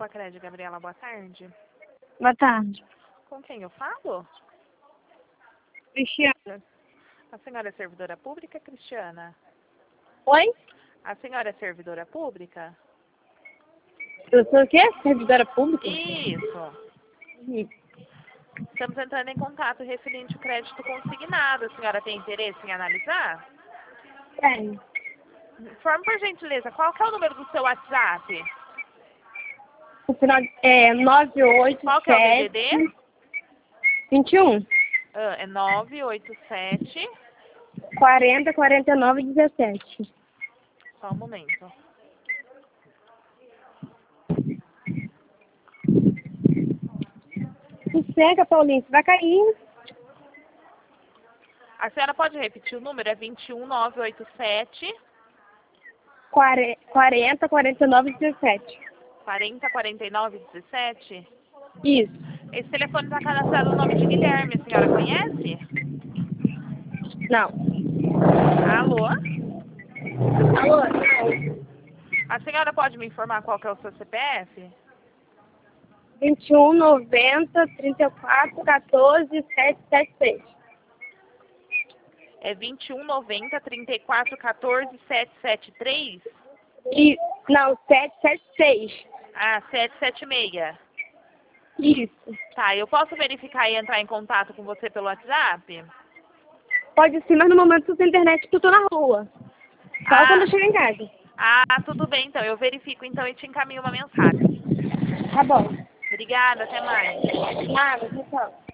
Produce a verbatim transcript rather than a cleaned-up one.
Bacred, Gabriela, boa tarde. Boa tarde. Com quem eu falo? Cristiana. A senhora é servidora pública, Cristiana? Oi? A senhora é servidora pública? Eu sou o quê? Servidora pública? Isso. Uhum. Estamos entrando em contato referente ao crédito consignado. A senhora tem interesse em analisar? Tem. Informe, por gentileza, qual que é o número do seu WhatsApp? O final é nove oito Qual que é o D D sete D? vinte e um Ah, é nove oito sete. quarenta quarenta e nove dezessete. Só um momento. Sossega, Paulinho, você vai cair. A senhora pode repetir o número? É vinte e um nove oito sete quarenta quarenta e nove dezessete. quarenta quarenta e nove dezessete. Isso. Esse telefone está cadastrado no nome de Guilherme. A senhora conhece? Não. Alô? Alô? Não. A senhora pode me informar qual que é o seu C P F? vinte e um noventa trinta e quatro quatorze sete sete seis. É vinte e um noventa trinta e quatro quatorze sete sete três? E, não, sete sete seis. Ah, sete sete seis. Isso. Tá, eu posso verificar e entrar em contato com você pelo WhatsApp? Pode sim, mas no momento eu tô sem internet que eu tô na rua. Só Ah. quando eu chegar em casa. Ah, tudo bem então. Eu verifico então e te encaminho uma mensagem. Tá bom. Obrigada, até mais. Nada, tchau.